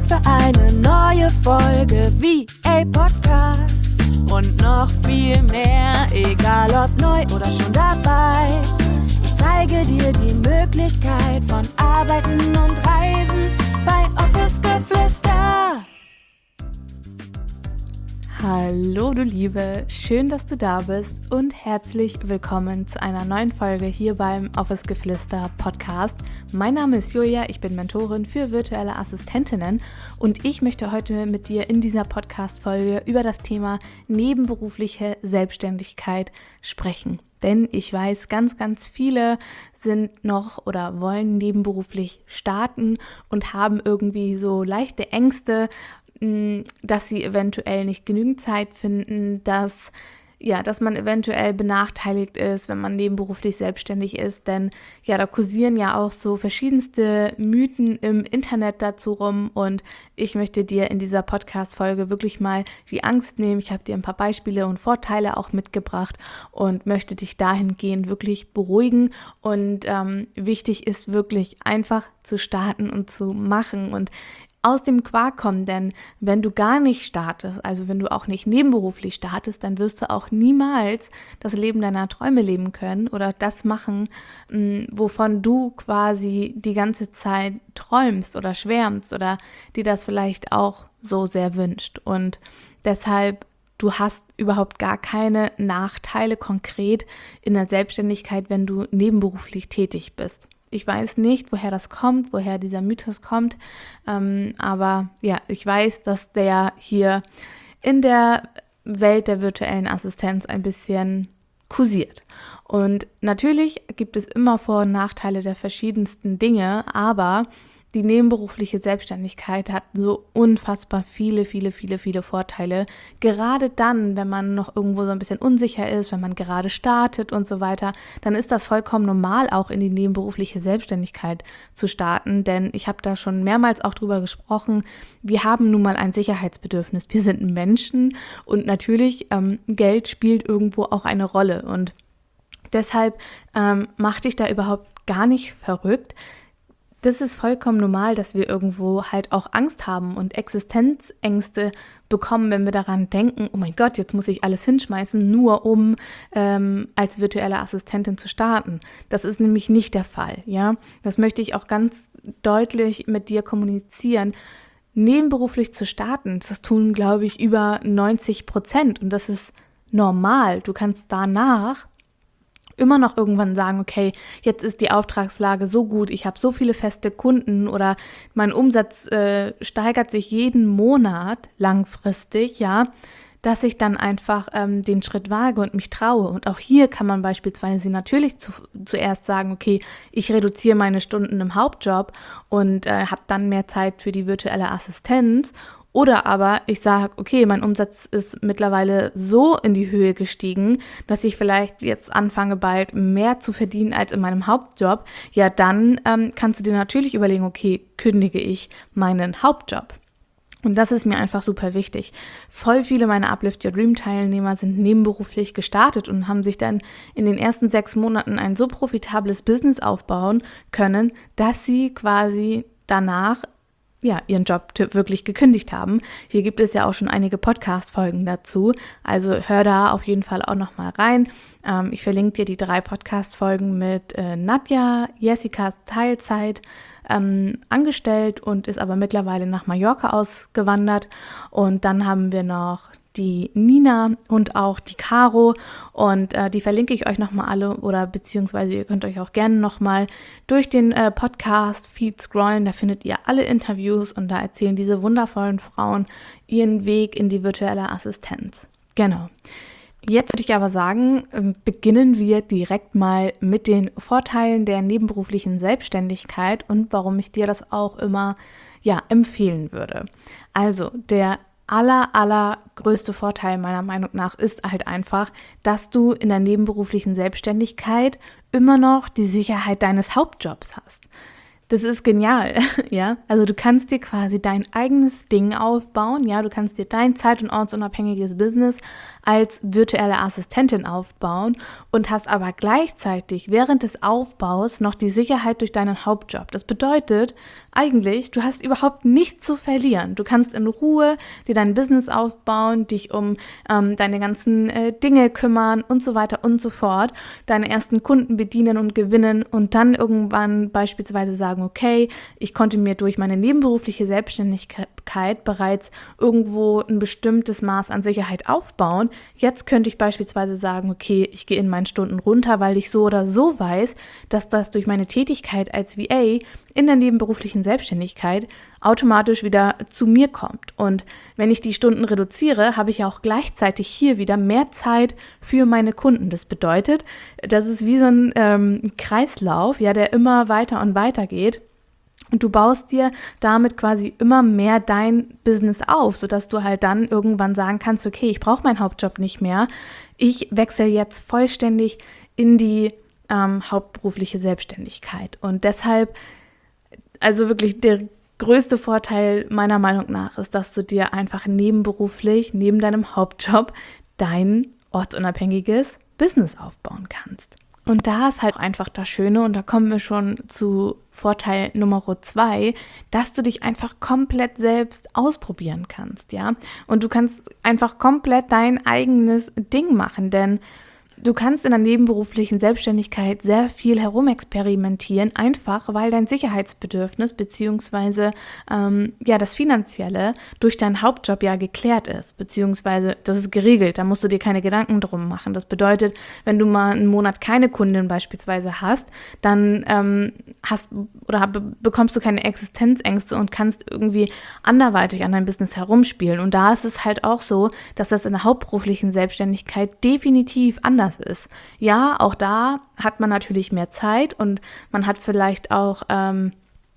für eine neue Folge VA Podcast und noch viel mehr, egal ob neu oder schon dabei. Ich zeige dir die Möglichkeit von Arbeiten und Reisen bei Office Geflüster. Hallo du Liebe, schön, dass du da bist und herzlich willkommen zu einer neuen Folge hier beim Office Geflüster Podcast. Mein Name ist Julia, ich bin Mentorin für virtuelle Assistentinnen und ich möchte heute mit dir in dieser Podcast-Folge über das Thema nebenberufliche Selbstständigkeit sprechen. Denn ich weiß, ganz viele sind noch oder wollen nebenberuflich starten und haben irgendwie so leichte Ängste, dass sie eventuell nicht genügend Zeit finden, dass man eventuell benachteiligt ist, wenn man nebenberuflich selbstständig ist, denn ja, da kursieren ja auch so verschiedenste Mythen im Internet dazu rum und ich möchte dir in dieser Podcast-Folge wirklich mal die Angst nehmen. Ich habe dir ein paar Beispiele und Vorteile auch mitgebracht und möchte dich dahingehend wirklich beruhigen und wichtig ist wirklich einfach zu starten und zu machen und aus dem Quark kommen, denn wenn du gar nicht startest, also wenn du auch nicht nebenberuflich startest, dann wirst du auch niemals das Leben deiner Träume leben können oder das machen, wovon du quasi die ganze Zeit träumst oder schwärmst oder dir das vielleicht auch so sehr wünscht. Und deshalb, du hast überhaupt gar keine Nachteile konkret in der Selbstständigkeit, wenn du nebenberuflich tätig bist. Ich weiß nicht, woher das kommt, woher dieser Mythos kommt, aber ja, ich weiß, dass der hier in der Welt der virtuellen Assistenz ein bisschen kursiert. Und natürlich gibt es immer Vor- und Nachteile der verschiedensten Dinge, aber die nebenberufliche Selbstständigkeit hat so unfassbar viele Vorteile. Gerade dann, wenn man noch irgendwo so ein bisschen unsicher ist, wenn man gerade startet und so weiter, dann ist das vollkommen normal, auch in die nebenberufliche Selbstständigkeit zu starten. Denn ich habe da schon mehrmals auch drüber gesprochen, wir haben nun mal ein Sicherheitsbedürfnis. Wir sind Menschen und natürlich Geld spielt irgendwo auch eine Rolle. Und deshalb mach dich da überhaupt gar nicht verrückt. Das ist vollkommen normal, dass wir irgendwo halt auch Angst haben und Existenzängste bekommen, wenn wir daran denken, oh mein Gott, jetzt muss ich alles hinschmeißen, nur um als virtuelle Assistentin zu starten. Das ist nämlich nicht der Fall, ja. Das möchte ich auch ganz deutlich mit dir kommunizieren. Nebenberuflich zu starten, das tun, glaube ich, über 90% und das ist normal. Du kannst danach immer noch irgendwann sagen, okay, jetzt ist die Auftragslage so gut, ich habe so viele feste Kunden oder mein Umsatz steigert sich jeden Monat langfristig, ja, dass ich dann einfach den Schritt wage und mich traue. Und auch hier kann man beispielsweise natürlich zuerst sagen, okay, ich reduziere meine Stunden im Hauptjob und habe dann mehr Zeit für die virtuelle Assistenz. Oder aber ich sage, okay, mein Umsatz ist mittlerweile so in die Höhe gestiegen, dass ich vielleicht jetzt anfange, bald mehr zu verdienen als in meinem Hauptjob. Ja, dann kannst du dir natürlich überlegen, okay, kündige ich meinen Hauptjob. Und das ist mir einfach super wichtig. Voll viele meiner Uplift Your Dream Teilnehmer sind nebenberuflich gestartet und haben sich dann in den ersten 6 Monaten ein so profitables Business aufbauen können, dass sie quasi danach ihren Job wirklich gekündigt haben. Hier gibt es ja auch schon einige Podcast-Folgen dazu, also hör da auf jeden Fall auch nochmal rein. Ich verlinke dir die 3 Podcast-Folgen mit Nadja, Jessica Teilzeit angestellt und ist aber mittlerweile nach Mallorca ausgewandert und dann haben wir noch die Nina und auch die Caro und die verlinke ich euch nochmal alle oder beziehungsweise ihr könnt euch auch gerne nochmal durch den Podcast-Feed scrollen, da findet ihr alle Interviews und da erzählen diese wundervollen Frauen ihren Weg in die virtuelle Assistenz. Genau. Jetzt würde ich aber sagen, beginnen wir direkt mal mit den Vorteilen der nebenberuflichen Selbstständigkeit und warum ich dir das auch immer empfehlen würde. Also der allergrößte Vorteil meiner Meinung nach ist halt einfach, dass du in der nebenberuflichen Selbstständigkeit immer noch die Sicherheit deines Hauptjobs hast. Das ist genial, ja. Also du kannst dir quasi dein eigenes Ding aufbauen, ja. Du kannst dir dein zeit- und ortsunabhängiges Business als virtuelle Assistentin aufbauen und hast aber gleichzeitig während des Aufbaus noch die Sicherheit durch deinen Hauptjob. Das bedeutet eigentlich, du hast überhaupt nichts zu verlieren. Du kannst in Ruhe dir dein Business aufbauen, dich um deine ganzen Dinge kümmern und so weiter und so fort, deine ersten Kunden bedienen und gewinnen und dann irgendwann beispielsweise sagen, okay, ich konnte mir durch meine nebenberufliche Selbstständigkeit bereits irgendwo ein bestimmtes Maß an Sicherheit aufbauen. Jetzt könnte ich beispielsweise sagen, okay, ich gehe in meinen Stunden runter, weil ich so oder so weiß, dass das durch meine Tätigkeit als VA in der nebenberuflichen Selbstständigkeit automatisch wieder zu mir kommt. Und wenn ich die Stunden reduziere, habe ich auch gleichzeitig hier wieder mehr Zeit für meine Kunden. Das bedeutet, das ist wie so ein Kreislauf, ja, der immer weiter und weiter geht. Und du baust dir damit quasi immer mehr dein Business auf, sodass du halt dann irgendwann sagen kannst, okay, ich brauche meinen Hauptjob nicht mehr. Ich wechsle jetzt vollständig in die hauptberufliche Selbstständigkeit. Und deshalb, also wirklich der größte Vorteil meiner Meinung nach ist, dass du dir einfach nebenberuflich, neben deinem Hauptjob, dein ortsunabhängiges Business aufbauen kannst. Und da ist halt einfach das Schöne, und da kommen wir schon zu Vorteil Nummer 2, dass du dich einfach komplett selbst ausprobieren kannst, ja. Und du kannst einfach komplett dein eigenes Ding machen, denn du kannst in der nebenberuflichen Selbstständigkeit sehr viel herumexperimentieren, einfach weil dein Sicherheitsbedürfnis beziehungsweise das Finanzielle durch deinen Hauptjob ja geklärt ist, beziehungsweise das ist geregelt, da musst du dir keine Gedanken drum machen. Das bedeutet, wenn du mal einen Monat keine Kundin beispielsweise hast, dann bekommst du keine Existenzängste und kannst irgendwie anderweitig an deinem Business herumspielen. Und da ist es halt auch so, dass das in der hauptberuflichen Selbstständigkeit definitiv anders ist. Ja, auch da hat man natürlich mehr Zeit und man hat vielleicht auch man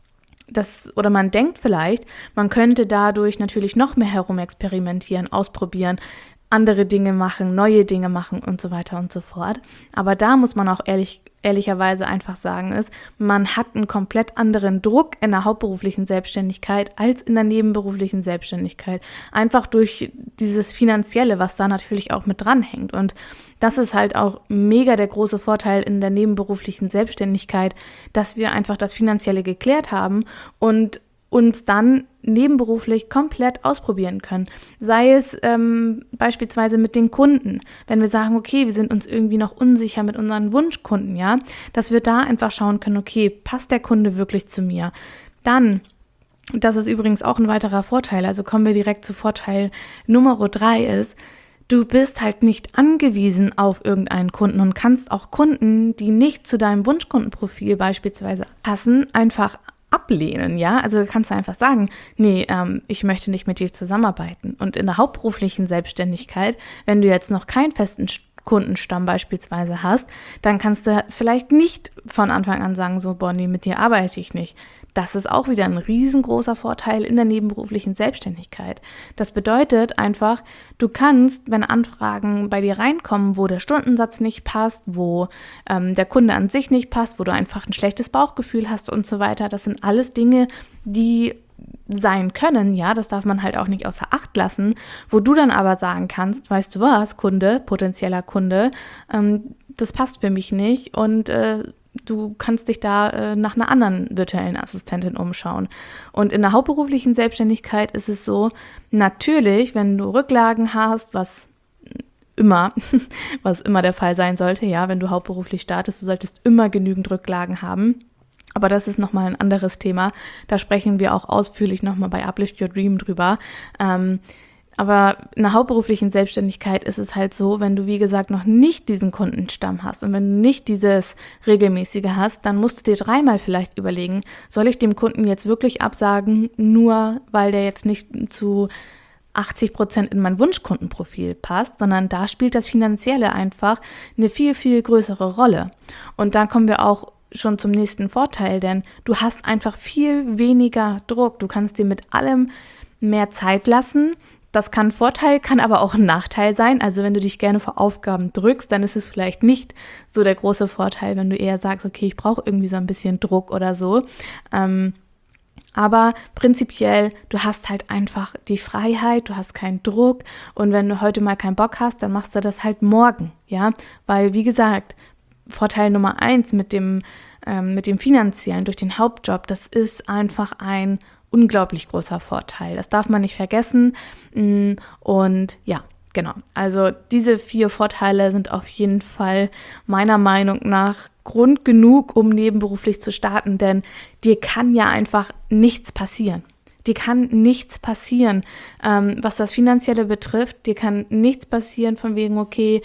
denkt vielleicht, man könnte dadurch natürlich noch mehr herumexperimentieren, ausprobieren, andere Dinge machen, neue Dinge machen und so weiter und so fort. Aber da muss man auch ehrlicherweise einfach sagen, man hat einen komplett anderen Druck in der hauptberuflichen Selbstständigkeit als in der nebenberuflichen Selbstständigkeit. Einfach durch dieses Finanzielle, was da natürlich auch mit dranhängt. Und das ist halt auch mega der große Vorteil in der nebenberuflichen Selbstständigkeit, dass wir einfach das Finanzielle geklärt haben und uns dann nebenberuflich komplett ausprobieren können. Sei es beispielsweise mit den Kunden, wenn wir sagen, okay, wir sind uns irgendwie noch unsicher mit unseren Wunschkunden, ja, dass wir da einfach schauen können, okay, passt der Kunde wirklich zu mir? Dann, das ist übrigens auch ein weiterer Vorteil, also kommen wir direkt zu Vorteil Nummer 3 ist, du bist halt nicht angewiesen auf irgendeinen Kunden und kannst auch Kunden, die nicht zu deinem Wunschkundenprofil beispielsweise passen, einfach ablehnen, ja, also du kannst einfach sagen, nee, ich möchte nicht mit dir zusammenarbeiten. Und in der hauptberuflichen Selbstständigkeit, wenn du jetzt noch keinen festen Kundenstamm beispielsweise hast, dann kannst du vielleicht nicht von Anfang an sagen, so, boah, nee, mit dir arbeite ich nicht. Das ist auch wieder ein riesengroßer Vorteil in der nebenberuflichen Selbstständigkeit. Das bedeutet einfach, du kannst, wenn Anfragen bei dir reinkommen, wo der Stundensatz nicht passt, wo der Kunde an sich nicht passt, wo du einfach ein schlechtes Bauchgefühl hast und so weiter, das sind alles Dinge, die sein können, ja, das darf man halt auch nicht außer Acht lassen, wo du dann aber sagen kannst, weißt du was, Kunde, potenzieller Kunde, das passt für mich nicht und du kannst dich da nach einer anderen virtuellen Assistentin umschauen. Und in der hauptberuflichen Selbstständigkeit ist es so, natürlich, wenn du Rücklagen hast, was immer der Fall sein sollte, ja, wenn du hauptberuflich startest, du solltest immer genügend Rücklagen haben. Aber das ist nochmal ein anderes Thema. Da sprechen wir auch ausführlich nochmal bei Uplift Your Dream drüber. Aber in der hauptberuflichen Selbstständigkeit ist es halt so, wenn du, wie gesagt, noch nicht diesen Kundenstamm hast und wenn du nicht dieses Regelmäßige hast, dann musst du dir dreimal vielleicht überlegen, soll ich dem Kunden jetzt wirklich absagen, nur weil der jetzt nicht zu 80% in mein Wunschkundenprofil passt, sondern da spielt das Finanzielle einfach eine viel, viel größere Rolle. Und dann kommen wir auch schon zum nächsten Vorteil, denn du hast einfach viel weniger Druck. Du kannst dir mit allem mehr Zeit lassen. Das kann ein Vorteil, kann aber auch ein Nachteil sein. Also wenn du dich gerne vor Aufgaben drückst, dann ist es vielleicht nicht so der große Vorteil, wenn du eher sagst, okay, ich brauche irgendwie so ein bisschen Druck oder so. Aber prinzipiell, du hast halt einfach die Freiheit, du hast keinen Druck und wenn du heute mal keinen Bock hast, dann machst du das halt morgen, ja, weil wie gesagt, Vorteil Nummer 1 mit dem Finanziellen durch den Hauptjob, das ist einfach ein unglaublich großer Vorteil, das darf man nicht vergessen und ja, genau, also diese 4 Vorteile sind auf jeden Fall meiner Meinung nach Grund genug, um nebenberuflich zu starten, denn dir kann ja einfach nichts passieren. Dir kann nichts passieren, was das Finanzielle betrifft. Dir kann nichts passieren von wegen, okay,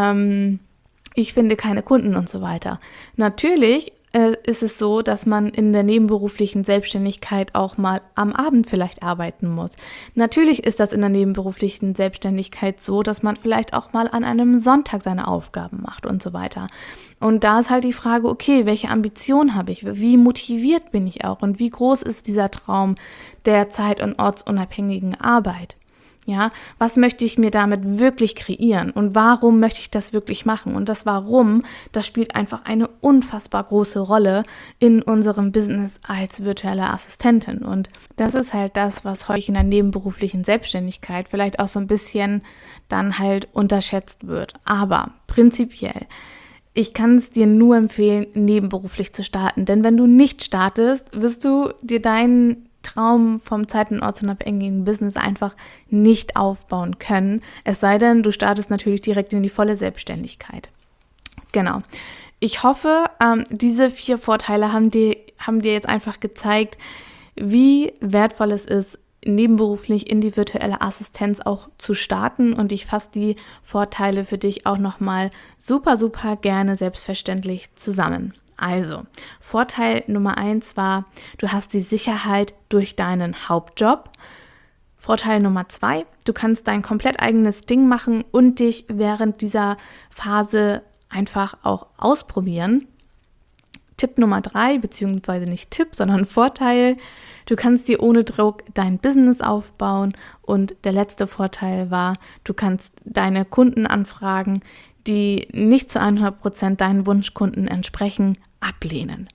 ich finde keine Kunden und so weiter. Natürlich ist es so, dass man in der nebenberuflichen Selbstständigkeit auch mal am Abend vielleicht arbeiten muss. Natürlich ist das in der nebenberuflichen Selbstständigkeit so, dass man vielleicht auch mal an einem Sonntag seine Aufgaben macht und so weiter. Und da ist halt die Frage, okay, welche Ambition habe ich? Wie motiviert bin ich auch? Und wie groß ist dieser Traum der zeit- und ortsunabhängigen Arbeit? Ja, was möchte ich mir damit wirklich kreieren und warum möchte ich das wirklich machen? Und das Warum, das spielt einfach eine unfassbar große Rolle in unserem Business als virtuelle Assistentin. Und das ist halt das, was häufig in der nebenberuflichen Selbstständigkeit vielleicht auch so ein bisschen dann halt unterschätzt wird. Aber prinzipiell, ich kann es dir nur empfehlen, nebenberuflich zu starten. Denn wenn du nicht startest, wirst du dir deinen Traum vom zeit- und ortsunabhängigen Business einfach nicht aufbauen können. Es sei denn, du startest natürlich direkt in die volle Selbstständigkeit. Genau. Ich hoffe, diese 4 Vorteile haben dir jetzt einfach gezeigt, wie wertvoll es ist, nebenberuflich in die virtuelle Assistenz auch zu starten. Und ich fasse die Vorteile für dich auch nochmal super, super gerne selbstverständlich zusammen. Also, Vorteil Nummer 1 war, du hast die Sicherheit durch deinen Hauptjob. Vorteil Nummer 2, du kannst dein komplett eigenes Ding machen und dich während dieser Phase einfach auch ausprobieren. Tipp Nummer 3, beziehungsweise nicht Tipp, sondern Vorteil, du kannst dir ohne Druck dein Business aufbauen. Und der letzte Vorteil war, du kannst deine Kundenanfragen, die nicht zu 100% deinen Wunschkunden entsprechen, ablehnen.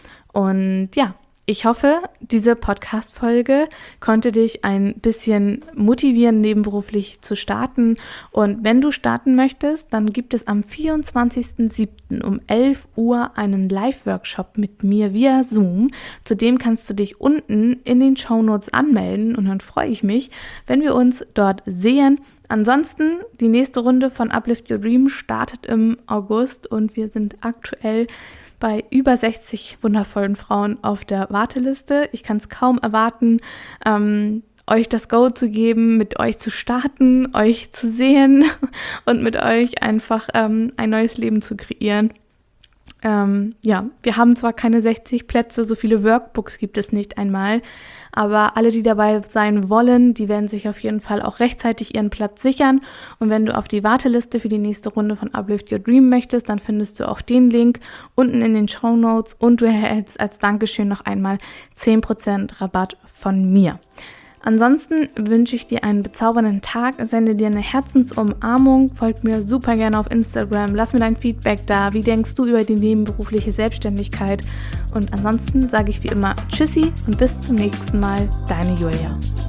Und ja, ich hoffe, diese Podcast-Folge konnte dich ein bisschen motivieren, nebenberuflich zu starten. Und wenn du starten möchtest, dann gibt es am 24.07. um 11 Uhr einen Live-Workshop mit mir via Zoom. Zudem kannst du dich unten in den Shownotes anmelden und dann freue ich mich, wenn wir uns dort sehen. Ansonsten, die nächste Runde von Uplift Your Dream startet im August und wir sind aktuell bei über 60 wundervollen Frauen auf der Warteliste. Ich kann es kaum erwarten, euch das Go zu geben, mit euch zu starten, euch zu sehen und mit euch einfach ein neues Leben zu kreieren. Ja, wir haben zwar keine 60 Plätze, so viele Workbooks gibt es nicht einmal, aber alle, die dabei sein wollen, die werden sich auf jeden Fall auch rechtzeitig ihren Platz sichern. Und wenn du auf die Warteliste für die nächste Runde von Uplift Your Dream möchtest, dann findest du auch den Link unten in den Shownotes und du erhältst als Dankeschön noch einmal 10% Rabatt von mir. Ansonsten wünsche ich dir einen bezaubernden Tag, sende dir eine Herzensumarmung, folg mir super gerne auf Instagram, lass mir dein Feedback da, wie denkst du über die nebenberufliche Selbstständigkeit und ansonsten sage ich wie immer Tschüssi und bis zum nächsten Mal, deine Julia.